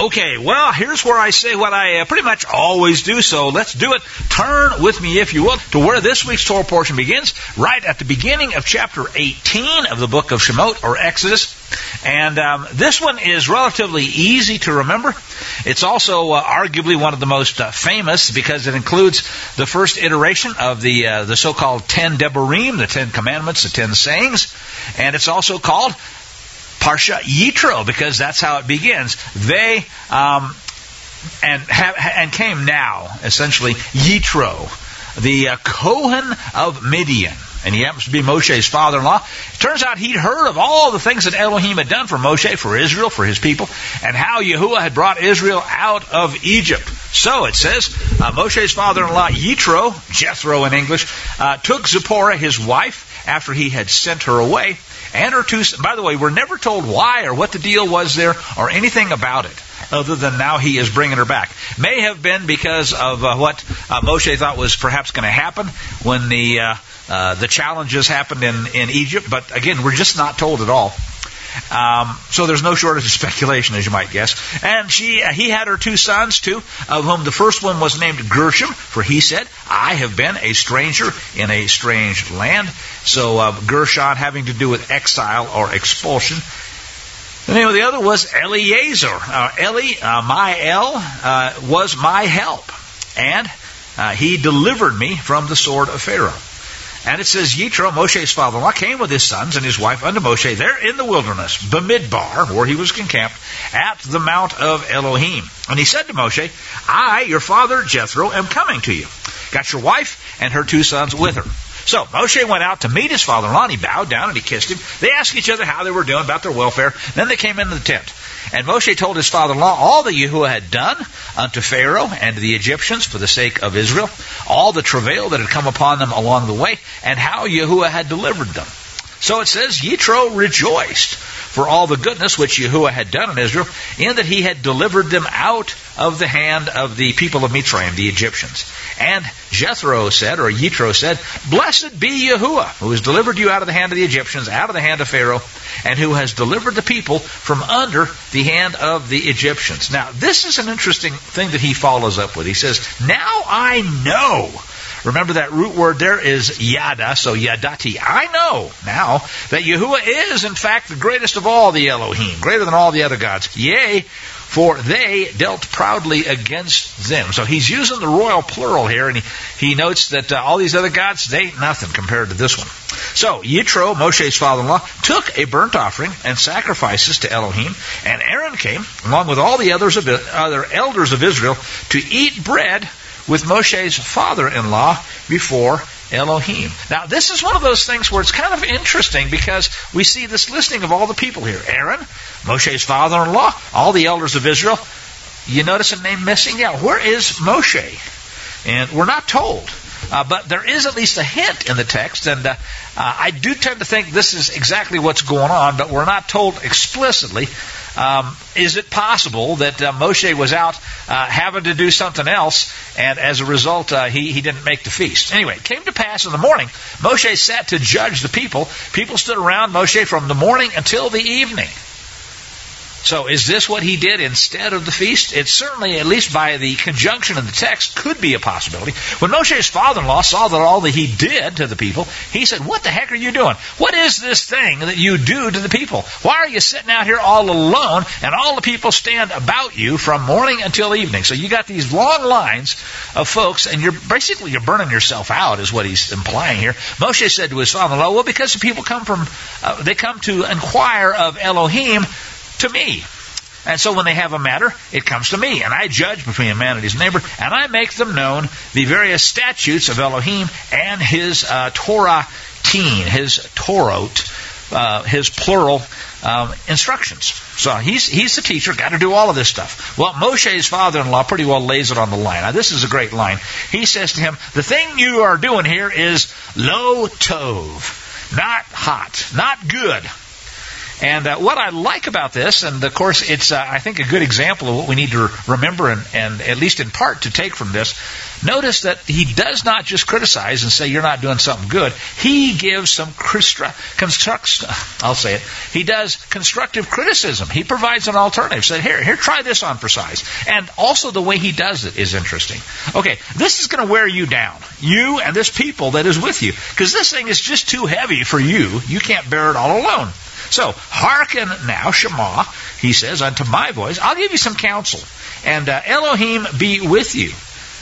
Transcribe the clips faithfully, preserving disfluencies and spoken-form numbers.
Okay, well, here's where I say what I uh, pretty much always do, so let's do it. Turn with me, if you will, to where this week's Torah portion begins, right at the beginning of chapter eighteen of the book of Shemot, or Exodus. And um, this one is relatively easy to remember. It's also uh, arguably one of the most uh, famous because it includes the first iteration of the uh, the so-called Ten Devarim, the Ten Commandments, the Ten Sayings. And it's also called Parsha Yitro, because that's how it begins. They um, and have, and came now, essentially, Yitro, the uh, Kohen of Midian. And he happens to be Moshe's father-in-law. It turns out he'd heard of all the things that Elohim had done for Moshe, for Israel, for his people, and how Yahuwah had brought Israel out of Egypt. So it says, uh, Moshe's father-in-law, Yitro, Jethro in English, uh, took Zipporah, his wife, after he had sent her away, and her two, by the way, we're never told why or what the deal was there or anything about it, other than now he is bringing her back. May have been because of uh, what uh, Moshe thought was perhaps going to happen when the uh, uh, the challenges happened in, in Egypt, but again, we're just not told at all. Um, so there's no shortage of speculation, as you might guess. And she, uh, he had her two sons, too, of whom the first one was named Gershom, for he said, I have been a stranger in a strange land. So uh, Gershon having to do with exile or expulsion. The name of the other was Eliezer. Uh, Eli, uh, my El, uh, was my help. And uh, he delivered me from the sword of Pharaoh. And it says, Yitro, Moshe's father-in-law, came with his sons and his wife unto Moshe there in the wilderness, Bamidbar, where he was encamped, at the mount of Elohim. And he said to Moshe, I, your father Jethro, am coming to you. Got your wife and her two sons with her. So Moshe went out to meet his father-in-law, and he bowed down and he kissed him. They asked each other how they were doing, about their welfare. Then they came into the tent. And Moshe told his father-in-law all that Yahuwah had done unto Pharaoh and to the Egyptians for the sake of Israel, all the travail that had come upon them along the way, and how Yahuwah had delivered them. So it says, Yitro rejoiced for all the goodness which Yahuwah had done in Israel, in that he had delivered them out of the hand of the people of Mitzrayim, the Egyptians. And Jethro said, or Yitro said, Blessed be Yahuwah, who has delivered you out of the hand of the Egyptians, out of the hand of Pharaoh, and who has delivered the people from under the hand of the Egyptians. Now, this is an interesting thing that he follows up with. He says, Now I know. Remember that root word there is yada, so yadati. I know now that Yahuwah is, in fact, the greatest of all the Elohim, greater than all the other gods. Yea, for they dealt proudly against them. So he's using the royal plural here, and he, he notes that uh, all these other gods, they ain't nothing compared to this one. So Yitro, Moshe's father-in-law, took a burnt offering and sacrifices to Elohim, and Aaron came, along with all the others of, other elders of Israel, to eat bread with Moshe's father-in-law before Elohim. Now, this is one of those things where it's kind of interesting because we see this listing of all the people here. Aaron, Moshe's father-in-law, all the elders of Israel. You notice a name missing? Yeah, where is Moshe? And we're not told. Uh, but there is at least a hint in the text, and uh, uh, I do tend to think this is exactly what's going on, but we're not told explicitly. Um, is it possible that uh, Moshe was out uh, having to do something else, and as a result, uh, he, he didn't make the feast? Anyway, it came to pass in the morning, Moshe sat to judge the people. People stood around Moshe from the morning until the evening. So is this what he did instead of the feast? It certainly, at least by the conjunction of the text, could be a possibility. When Moshe's father-in-law saw that all that he did to the people, he said, What the heck are you doing? What is this thing that you do to the people? Why are you sitting out here all alone and all the people stand about you from morning until evening? So you got these long lines of folks, and you're basically you're burning yourself out, is what he's implying here. Moshe said to his father-in-law, Well, because the people come from, uh, they come to inquire of Elohim to me. And so when they have a matter, it comes to me, and I judge between a man and his neighbor, and I make them known the various statutes of Elohim and his uh, Torah teen, his Torot, uh, his plural um, instructions. So he's he's the teacher, got to do all of this stuff. Well, Moshe's father-in-law pretty well lays it on the line. Now, this is a great line. He says to him, the thing you are doing here is lo tov, not hot, not good. And uh, what I like about this, and of course it's, uh, I think, a good example of what we need to remember and, and at least in part to take from this, notice that he does not just criticize and say you're not doing something good. He gives some construct, I'll say it, he does constructive criticism. He provides an alternative. Said, here, here, try this on for size. And also the way he does it is interesting. Okay, this is going to wear you down, you and this people that is with you, because this thing is just too heavy for you. You can't bear it all alone. So, hearken now, Shema, he says, unto my voice. I'll give you some counsel. And uh, Elohim be with you.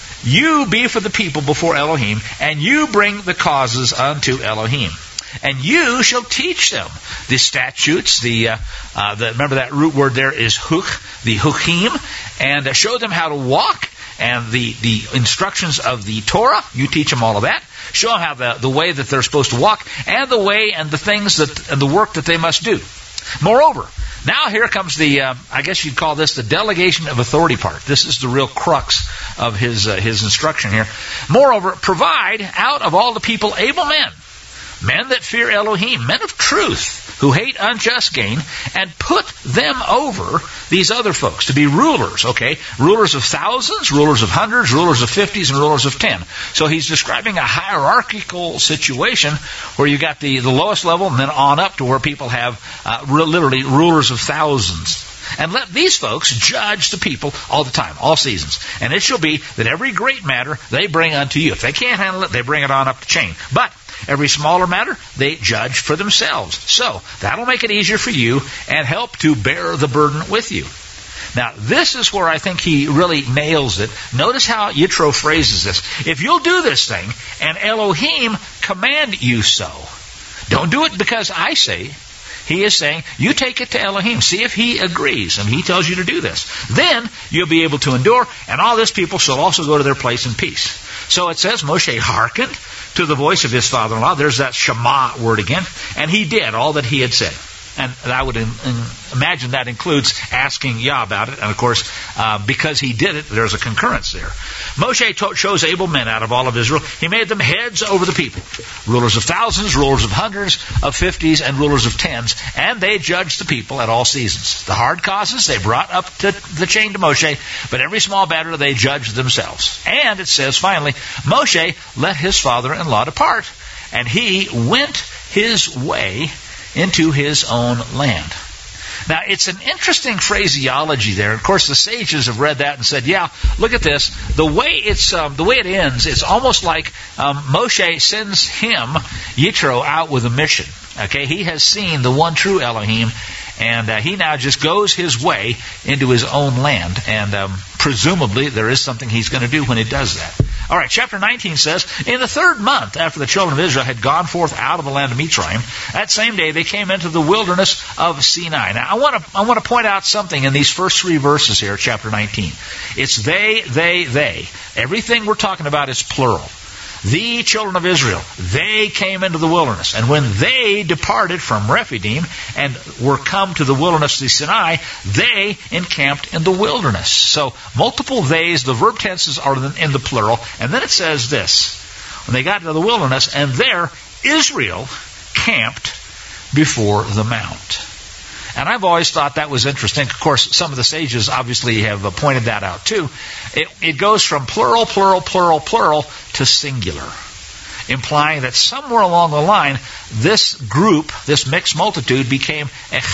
You be for the people before Elohim, and you bring the causes unto Elohim. And you shall teach them the statutes, the, uh, uh, the remember that root word there is huk, the hukim, and uh, show them how to walk, and the, the instructions of the Torah, you teach them all of that. Show them how the, the way that they're supposed to walk, and the way and the things that and the work that they must do. Moreover, now here comes the, uh, I guess you'd call this the delegation of authority part. This is the real crux of his uh, his instruction here. Moreover, provide out of all the people able men, men that fear Elohim, men of truth, who hate unjust gain, and put them over these other folks to be rulers, okay? Rulers of thousands, rulers of hundreds, rulers of fifties, and rulers of ten. So he's describing a hierarchical situation where you got the, the lowest level and then on up to where people have uh, literally rulers of thousands. And let these folks judge the people all the time, all seasons. And it shall be that every great matter they bring unto you. If they can't handle it, they bring it on up the chain. But every smaller matter, they judge for themselves. So, that'll make it easier for you and help to bear the burden with you. Now, this is where I think he really nails it. Notice how Yitro phrases this. If you'll do this thing, and Elohim command you so, don't do it because I say. He is saying, you take it to Elohim. See if he agrees, and he tells you to do this. Then you'll be able to endure, and all this people shall also go to their place in peace. So it says, Moshe hearkened to the voice of his father-in-law. There's that Shema word again. And he did all that he had said. And I would in, in, imagine that includes asking Yah about it. And of course, uh, because he did it, there's a concurrence there. Moshe to- chose able men out of all of Israel. He made them heads over the people. Rulers of thousands, rulers of hundreds, of fifties, and rulers of tens. And they judged the people at all seasons. The hard causes they brought up to the chain to Moshe, but every small matter they judged themselves. And it says finally, Moshe let his father-in-law depart, and he went his way into his own land. Now, it's an interesting phraseology there. Of course, the sages have read that and said, yeah, look at this. The way it's um, the way it ends, it's almost like um, Moshe sends him, Yitro, out with a mission. Okay, he has seen the one true Elohim, and uh, he now just goes his way into his own land. And um, presumably, there is something he's going to do when he does that. All right, chapter nineteen says, in the third month after the children of Israel had gone forth out of the land of Mitzrayim, that same day they came into the wilderness of Sinai. Now, I want to I want to point out something in these first three verses here, chapter nineteen. It's they, they, they. Everything we're talking about is plural. The children of Israel, they came into the wilderness. And when they departed from Rephidim and were come to the wilderness of Sinai, they encamped in the wilderness. So, multiple theys, the verb tenses are in the plural. And then it says this, when they got to the wilderness, and there Israel camped before the mount. And I've always thought that was interesting. Of course, some of the sages obviously have pointed that out too. It, it goes from plural, plural, plural, plural to singular, implying that somewhere along the line, this group, this mixed multitude, became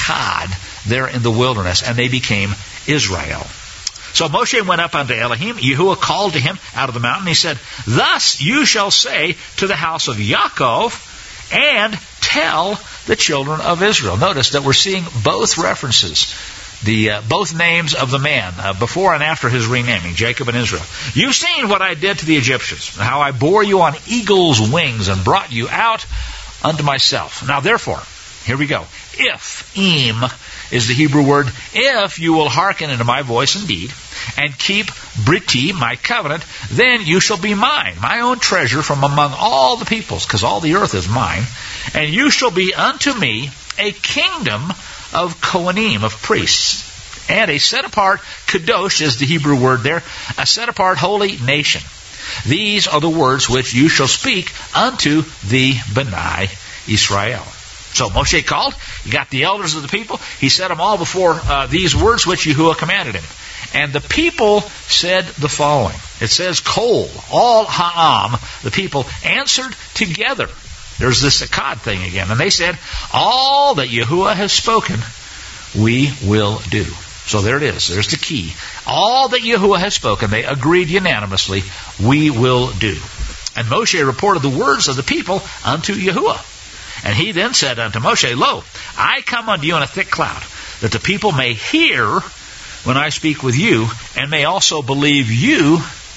echad there in the wilderness, and they became Israel. So Moshe went up unto Elohim. Yahuwah called to him out of the mountain. He said, thus you shall say to the house of Yaakov, and tell the children of Israel. Notice that we're seeing both references, the uh, both names of the man, uh, before and after his renaming, Jacob and Israel. You've seen what I did to the Egyptians, how I bore you on eagle's wings and brought you out unto myself. Now therefore, here we go. If, im, is the Hebrew word, if you will hearken unto my voice indeed, and keep briti, my covenant, then you shall be mine, my own treasure from among all the peoples, because all the earth is mine, and you shall be unto me a kingdom of Kohanim, of priests, and a set-apart, kadosh is the Hebrew word there, a set-apart holy nation. These are the words which you shall speak unto the B'nai Israel. So Moshe called, he got the elders of the people, he set them all before uh, these words which Yahuwah commanded him. And the people said the following. It says, Kol, all ha'am, the people answered together. There's this akkad thing again. And they said, all that Yahuwah has spoken, we will do. So there it is. There's the key. All that Yahuwah has spoken, they agreed unanimously, we will do. And Moshe reported the words of the people unto Yahuwah. And he then said unto Moshe, Lo, I come unto you in a thick cloud, that the people may hear when I speak with you, and may also believe you,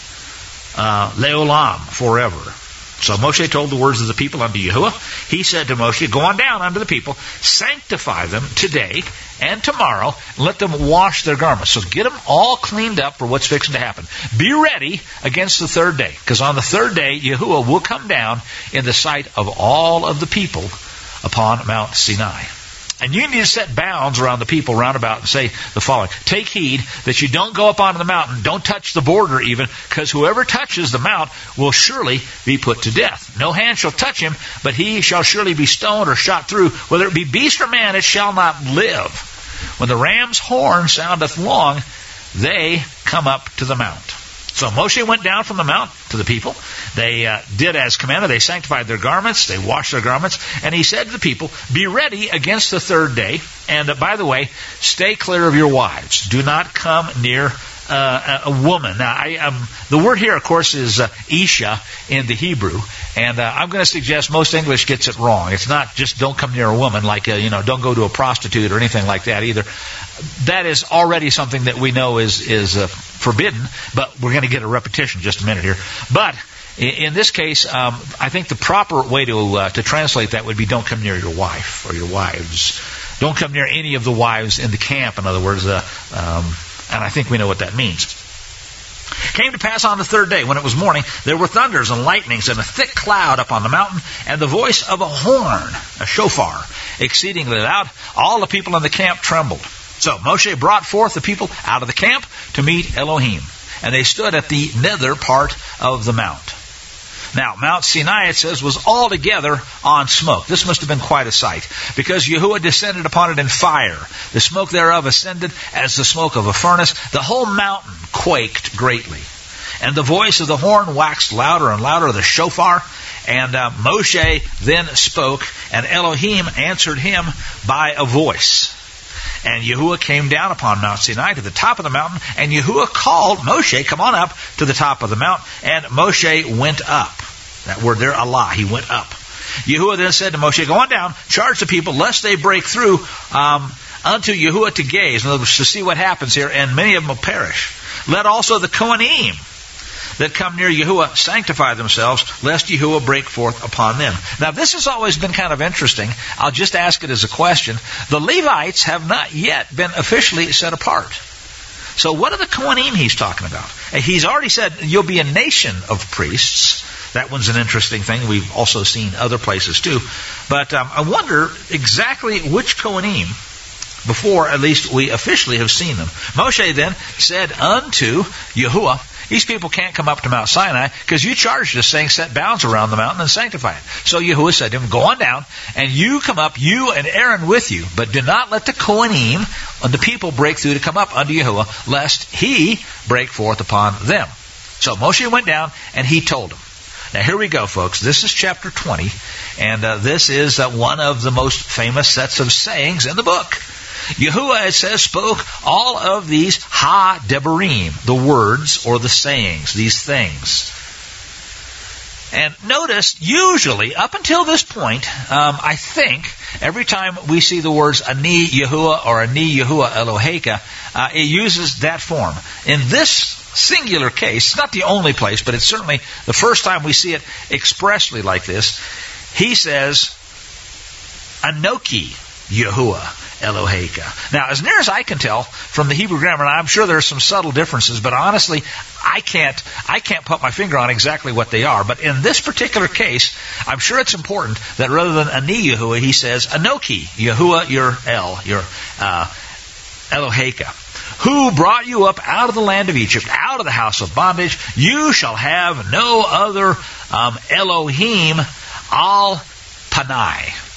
uh, leolam, forever. So Moshe told the words of the people unto Yahuwah. He said to Moshe, Go on down unto the people, sanctify them today and tomorrow, and let them wash their garments. So get them all cleaned up for what's fixing to happen. Be ready against the third day, because on the third day, Yahuwah will come down in the sight of all of the people upon Mount Sinai. And you need to set bounds around the people round about and say the following. Take heed that you don't go up onto the mountain. Don't touch the border even, because whoever touches the mount will surely be put to death. No hand shall touch him, but he shall surely be stoned or shot through. Whether it be beast or man, it shall not live. When the ram's horn soundeth long, they come up to the mount. So Moshe went down from the mount to the people. They uh, did as commanded. They sanctified their garments. They washed their garments. And he said to the people, Be ready against the third day. And uh, by the way, stay clear of your wives. Do not come near uh, a woman. Now, I, um, the word here, of course, is uh, Isha in the Hebrew. And uh, I'm going to suggest most English gets it wrong. It's not just don't come near a woman, like, uh, you know, don't go to a prostitute or anything like that either. That is already something that we know is, is uh, forbidden, but we're going to get a repetition in just a minute here. But in, in this case, um, I think the proper way to uh, to translate that would be don't come near your wife or your wives. Don't come near any of the wives in the camp, in other words. Uh, um, and I think we know what that means. Came to pass on the third day, when it was morning, there were thunders and lightnings and a thick cloud upon the mountain, and the voice of a horn, a shofar, exceedingly loud. All the people in the camp trembled. So Moshe brought forth the people out of the camp to meet Elohim, and they stood at the nether part of the mount. Now, Mount Sinai, it says, was altogether on smoke. This must have been quite a sight, because Yahuwah descended upon it in fire. The smoke thereof ascended as the smoke of a furnace. The whole mountain quaked greatly. And the voice of the horn waxed louder and louder, the shofar. And uh, Moshe then spoke, and Elohim answered him by a voice. And Yahuwah came down upon Mount Sinai to the top of the mountain, and Yahuwah called Moshe, come on up to the top of the mountain, and Moshe went up. That word there, Allah, he went up. Yahuwah then said to Moshe, go on down, charge the people, lest they break through um, unto Yahuwah to gaze, in other words, to see what happens here, and many of them will perish. Let also the Kohanim that come near Yahuwah sanctify themselves, lest Yahuwah break forth upon them. Now, this has always been kind of interesting. I'll just ask it as a question. The Levites have not yet been officially set apart. So what are the Kohanim he's talking about? He's already said you'll be a nation of priests. That one's an interesting thing. We've also seen other places too. But um, I wonder exactly which Kohanim, before at least we officially have seen them. Moshe then said unto Yahuwah, these people can't come up to Mount Sinai because you charged us saying set bounds around the mountain and sanctify it. So Yahuwah said to him, go on down and you come up, you and Aaron with you, but do not let the Kohanim and the people break through to come up unto Yahuwah, lest he break forth upon them. So Moshe went down and he told them. Now here we go, folks. This is chapter twenty, and uh, this is uh, one of the most famous sets of sayings in the book. Yahuwah, it says, spoke all of these ha-debarim, the words or the sayings, these things. And notice, usually, up until this point, um, I think, every time we see the words Ani Yahuwah or Ani Yahuwah Eloheka, uh, it uses that form. In this singular case, it's not the only place, but it's certainly the first time we see it expressly like this, he says, Anoki Yahuwah Eloheka. Now, as near as I can tell from the Hebrew grammar, and I'm sure there are some subtle differences, but honestly, I can't I can't put my finger on exactly what they are. But in this particular case, I'm sure it's important that rather than Ani Yahuwah, he says Anoki Yahuwah, your El, your uh, Eloheka, who brought you up out of the land of Egypt, out of the house of bondage. You shall have no other um, Elohim al Panai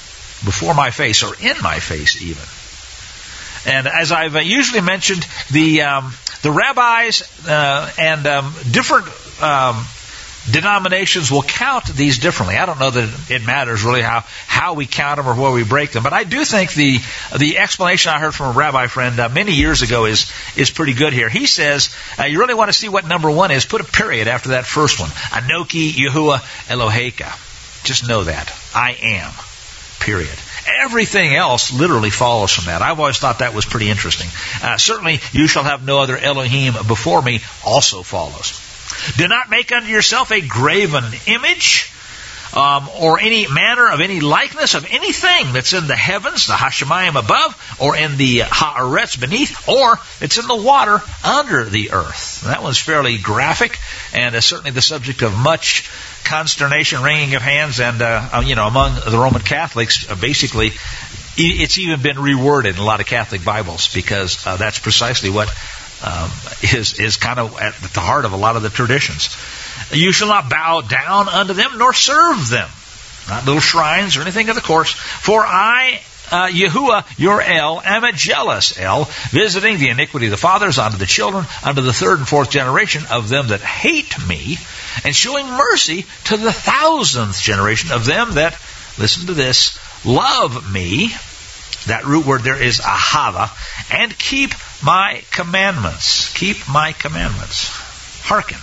before my face, or in my face even. And as I've uh, usually mentioned, the um, the rabbis uh, and um, different um, denominations will count these differently. I don't know that it matters really how, how we count them or where we break them, but I do think the the explanation I heard from a rabbi friend uh, many years ago is is pretty good here. He says, uh, you really want to see what number one is, put a period after that first one. Anoki Yahuwah Eloheka. Just know that. I am. Period. Everything else literally follows from that. I've always thought that was pretty interesting. Uh, certainly, you shall have no other Elohim before me also follows. Do not make unto yourself a graven image, um, or any manner of any likeness of anything that's in the heavens, the Hashemayim above, or in the Haaretz beneath, or it's in the water under the earth. That one's fairly graphic, and is certainly the subject of much consternation, wringing of hands, and uh, you know, among the Roman Catholics, uh, basically, it's even been reworded in a lot of Catholic Bibles, because uh, that's precisely what um, is is kind of at the heart of a lot of the traditions. You shall not bow down unto them, nor serve them. Not little shrines or anything of the course. For I, uh, Yahuwah, your El, am a jealous El, visiting the iniquity of the fathers unto the children, unto the third and fourth generation of them that hate me, and showing mercy to the thousandth generation of them that, listen to this, love me. That root word there is ahava, and keep my commandments. Keep my commandments. Hearken.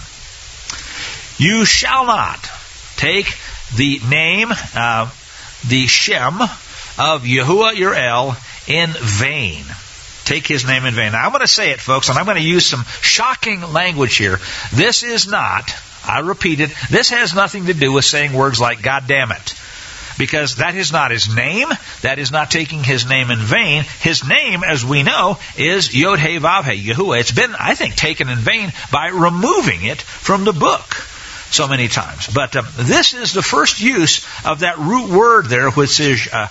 You shall not take the name, uh, the Shem of Yahuwah your El in vain. Take his name in vain. Now, I'm going to say it, folks, and I'm going to use some shocking language here. This is not, I repeat it, this has nothing to do with saying words like God damn it. Because that is not his name. That is not taking his name in vain. His name, as we know, is Yod-Heh-Vav-Heh, Yahuwah. It's been, I think, taken in vain by removing it from the book so many times. But um, this is the first use of that root word there, which is uh,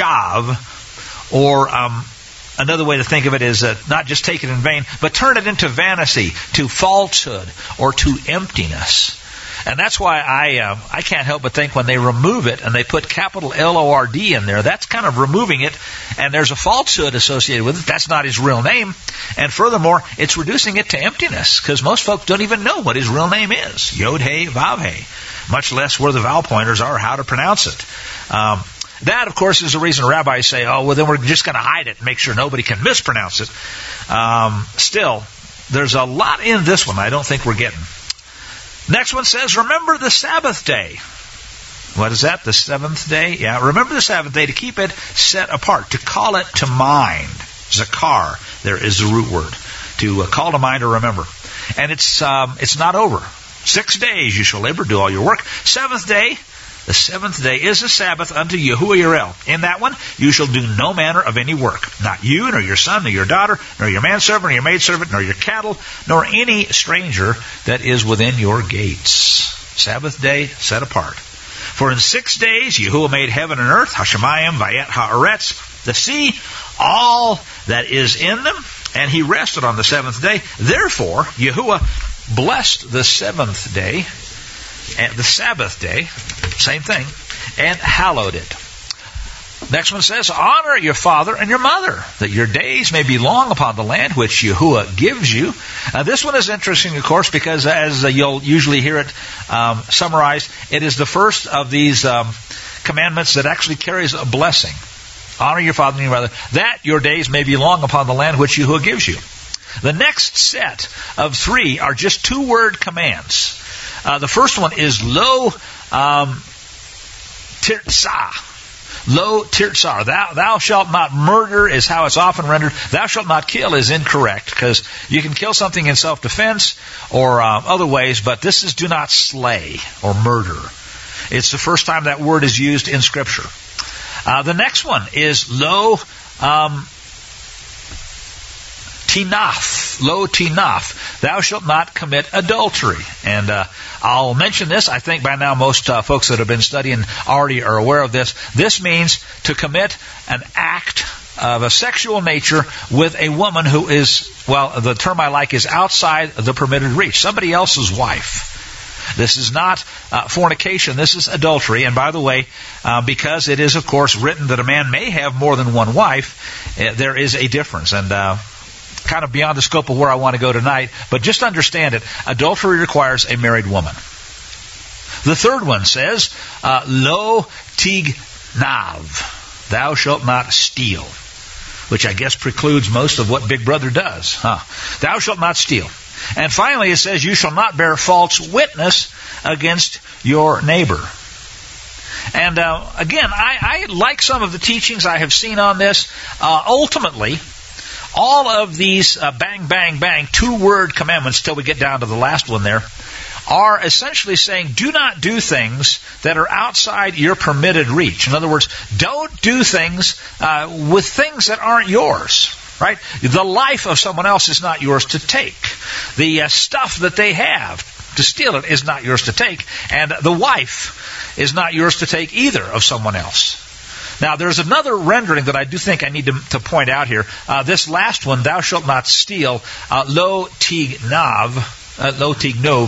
shav, or um, another way to think of it is uh, not just take it in vain, but turn it into vanity, to falsehood, or to emptiness. And that's why I uh, I can't help but think when they remove it and they put capital L O R D in there, that's kind of removing it, and there's a falsehood associated with it. That's not his real name. And furthermore, it's reducing it to emptiness, because most folks don't even know what his real name is. Yod-Heh-Vav-Heh. Much less where the vowel pointers are, how to pronounce it. Um, that, of course, is the reason rabbis say, oh, well, then we're just going to hide it and make sure nobody can mispronounce it. Um, still, there's a lot in this one I don't think we're getting. Next one says, remember the Sabbath day. What is that? The seventh day? Yeah, remember the Sabbath day to keep it set apart, to call it to mind. Zakar, there is the root word. To uh, call to mind or remember. And it's um, it's not over. Six days you shall labor, do all your work. Seventh day, the seventh day is a Sabbath unto Yahuwah your El. In that one, you shall do no manner of any work. Not you, nor your son, nor your daughter, nor your manservant, nor your maidservant, nor your cattle, nor any stranger that is within your gates. Sabbath day set apart. For in six days Yahuwah made heaven and earth, Hashemayim, Vayet Haaretz, the sea, all that is in them, and he rested on the seventh day. Therefore, Yahuwah blessed the seventh day, and the Sabbath day, same thing, and hallowed it. Next one says, honor your father and your mother, that your days may be long upon the land which Yahuwah gives you. Uh, this one is interesting, of course, because as uh, you'll usually hear it um, summarized, it is the first of these um, commandments that actually carries a blessing. Honor your father and your mother, that your days may be long upon the land which Yahuwah gives you. The next set of three are just two-word commands. Uh, the first one is lo um, tirtzah. Lo tirtzah. Thou, thou shalt not murder is how it's often rendered. Thou shalt not kill is incorrect, because you can kill something in self-defense or uh, other ways, but this is do not slay or murder. It's the first time that word is used in Scripture. Uh, the next one is lo um, tinaf. Lo tinaf. Thou shalt not commit adultery. And uh, I'll mention this. I think by now most uh, folks that have been studying already are aware of this. This means to commit an act of a sexual nature with a woman who is, well, the term I like is outside the permitted reach. Somebody else's wife. This is not uh, fornication. This is adultery. And by the way, uh, because it is, of course, written that a man may have more than one wife, uh, there is a difference. And uh, kind of beyond the scope of where I want to go tonight, but just understand it. Adultery requires a married woman. The third one says, uh, lo tignav, thou shalt not steal, which I guess precludes most of what Big Brother does. Huh? Thou shalt not steal. And finally it says, you shall not bear false witness against your neighbor. And uh, again, I, I like some of the teachings I have seen on this. Uh, ultimately, all of these uh, bang, bang, bang, two-word commandments, till we get down to the last one there, are essentially saying, do not do things that are outside your permitted reach. In other words, don't do things uh, with things that aren't yours. Right? The life of someone else is not yours to take. The uh, stuff that they have to steal it is not yours to take. And the wife is not yours to take either of someone else. Now, there's another rendering that I do think I need to, to point out here. Uh, this last one, thou shalt not steal, uh, lo tignav, uh, lo tignov,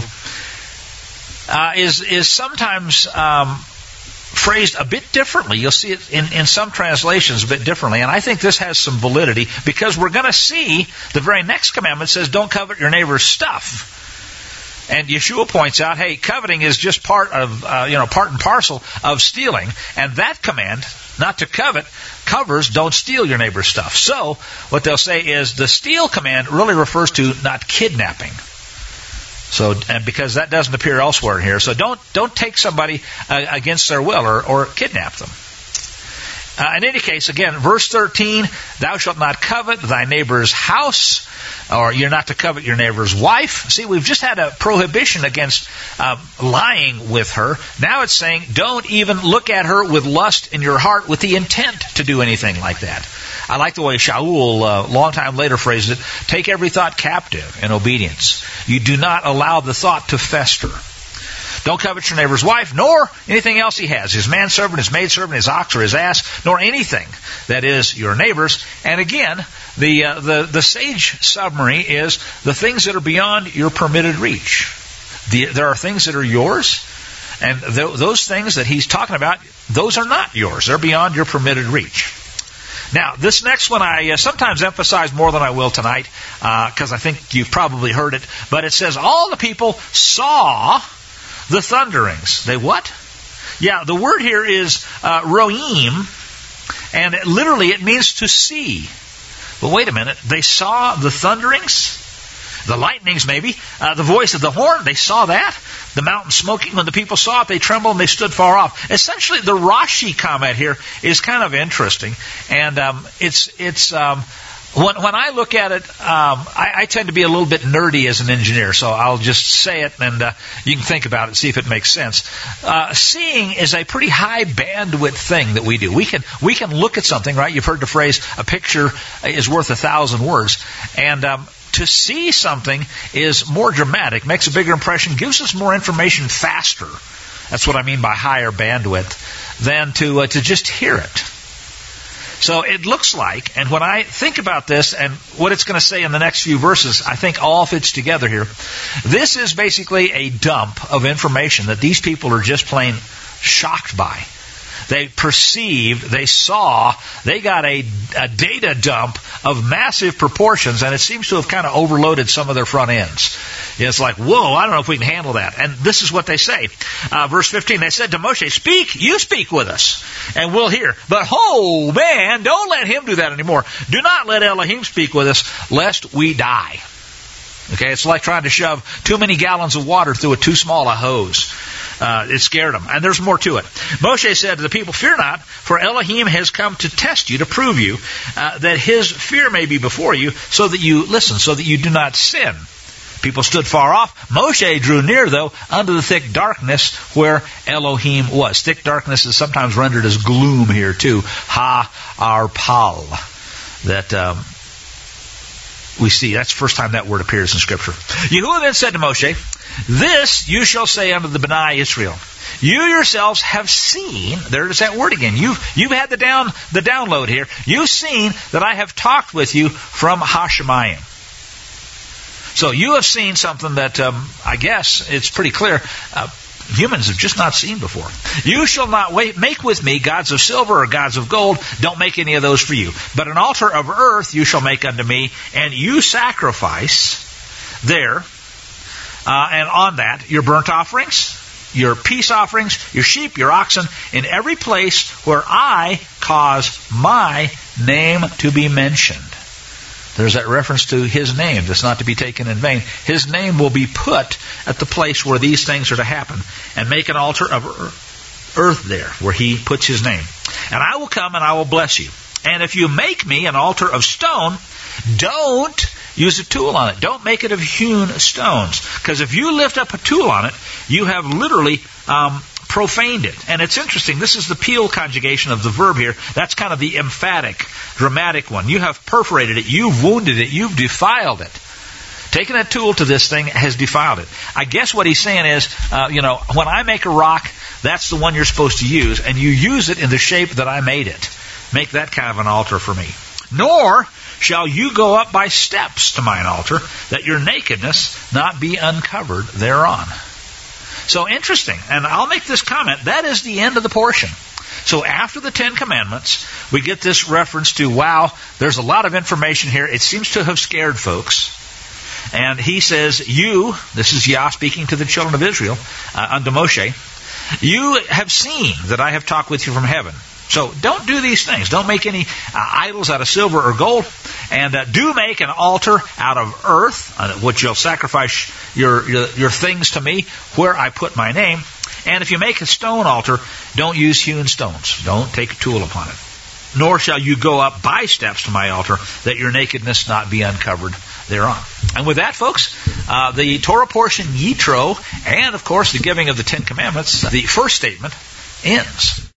uh, is, is sometimes um, phrased a bit differently. You'll see it in, in some translations a bit differently. And I think this has some validity because we're going to see the very next commandment says, don't covet your neighbor's stuff. And Yeshua points out, hey, coveting is just part of, uh, you know, part and parcel of stealing. And that command, not to covet, covers don't steal your neighbor's stuff. So what they'll say is the steal command really refers to not kidnapping. So, and because that doesn't appear elsewhere here. So don't, don't take somebody uh, against their will or, or kidnap them. Uh, in any case, again, verse thirteen, thou shalt not covet thy neighbor's house, or you're not to covet your neighbor's wife. See, we've just had a prohibition against uh, lying with her. Now it's saying, don't even look at her with lust in your heart with the intent to do anything like that. I like the way Shaul, uh, long time later, phrased it, take every thought captive in obedience. You do not allow the thought to fester. Don't covet your neighbor's wife, nor anything else he has, his manservant, his maidservant, his ox, or his ass, nor anything that is your neighbor's. And again, the uh, the, the sage summary is the things that are beyond your permitted reach. The, there are things that are yours, and th- those things that he's talking about, those are not yours. They're beyond your permitted reach. Now, this next one I uh, sometimes emphasize more than I will tonight, because uh, I think you've probably heard it, but it says, all the people saw the thunderings. They what? Yeah, the word here is uh, roim, and it, literally it means to see. But wait a minute, they saw the thunderings? The lightnings maybe, uh, the voice of the horn, they saw that. The mountain smoking, when the people saw it, they trembled and they stood far off. Essentially, the Rashi comment here is kind of interesting. And um, it's, it's um, when, when I look at it, um, I, I tend to be a little bit nerdy as an engineer, so I'll just say it and uh, you can think about it, see if it makes sense. Uh, seeing is a pretty high bandwidth thing that we do. We can, we can look at something, right? You've heard the phrase, a picture is worth a thousand words. And um, to see something is more dramatic, makes a bigger impression, gives us more information faster. That's what I mean by higher bandwidth, than to uh, to just hear it. So it looks like, and when I think about this and what it's going to say in the next few verses, I think all fits together here. This is basically a dump of information that these people are just plain shocked by. They perceived, they saw, they got a, a data dump of massive proportions, and it seems to have kind of overloaded some of their front ends. It's like, whoa, I don't know if we can handle that. And this is what they say. Uh, verse fifteen, they said to Moshe, speak, you speak with us, and we'll hear. But, oh, man, don't let him do that anymore. Do not let Elohim speak with us, lest we die. Okay, it's like trying to shove too many gallons of water through a too small a hose. Uh, it scared them. And there's more to it. Moshe said to the people, fear not, for Elohim has come to test you, to prove you, uh, that his fear may be before you, so that you, listen, so that you do not sin. People stood far off. Moshe drew near, though, unto the thick darkness where Elohim was. Thick darkness is sometimes rendered as gloom here, too. Ha-arpal. That, um, we see. That's the first time that word appears in Scripture. Yahuwah then said to Moshe, this you shall say unto the Bnei Israel. You yourselves have seen, there's that word again, you've, you've had the down the download here. You've seen that I have talked with you from Hashemayim. So you have seen something that um, I guess it's pretty clear uh, humans have just not seen before. You shall not wait, make with me gods of silver or gods of gold. Don't make any of those for you. But an altar of earth you shall make unto me, and you sacrifice there, uh, and on that, your burnt offerings, your peace offerings, your sheep, your oxen, in every place where I cause my name to be mentioned. There's that reference to His name that's not to be taken in vain. His name will be put at the place where these things are to happen, and make an altar of earth there where He puts His name. And I will come and I will bless you. And if you make me an altar of stone, don't use a tool on it. Don't make it of hewn stones. Because if you lift up a tool on it, you have literally um, profaned it. And it's interesting. This is the Peel conjugation of the verb here. That's kind of the emphatic, dramatic one. You have perforated it. You've wounded it. You've defiled it. Taking a tool to this thing has defiled it. I guess what he's saying is, uh, you know, when I make a rock, that's the one you're supposed to use. And you use it in the shape that I made it. Make that kind of an altar for me. Nor shall you go up by steps to mine altar, that your nakedness not be uncovered thereon. So interesting. And I'll make this comment. That is the end of the portion. So after the Ten Commandments, we get this reference to, wow, there's a lot of information here. It seems to have scared folks. And he says, you, this is Yah speaking to the children of Israel, uh, unto Moshe, you have seen that I have talked with you from heaven. So don't do these things. Don't make any uh, idols out of silver or gold. And uh, do make an altar out of earth, uh, which you'll sacrifice your, your your things to me, where I put my name. And if you make a stone altar, don't use hewn stones. Don't take a tool upon it. Nor shall you go up by steps to my altar, that your nakedness not be uncovered thereon. And with that, folks, uh, the Torah portion, Yitro, and of course the giving of the Ten Commandments, the first statement ends.